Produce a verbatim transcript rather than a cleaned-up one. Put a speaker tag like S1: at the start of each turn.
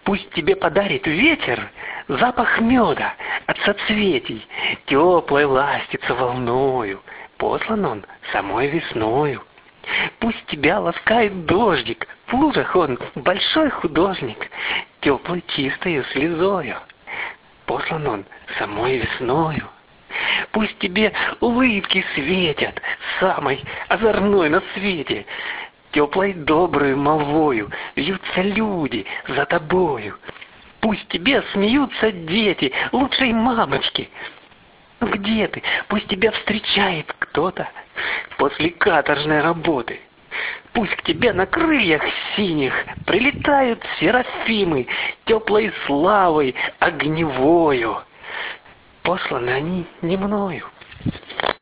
S1: Пусть тебе подарит ветер запах меда от соцветий, теплой ластится волною, послан он самой весною. Пусть тебя ласкает дождик, в лужах он большой художник, теплой чистою слезою, послан он самой весною. Пусть тебе улыбки светят, самой озорной на свете, теплой доброй молвою вьются люди за тобою. Пусть тебе смеются дети, лучшей мамочки. Ну где ты? Пусть тебя встречает кто-то после каторжной работы. Пусть к тебе на крыльях синих прилетают серафимы теплой славой огневою. Посланы они не мною.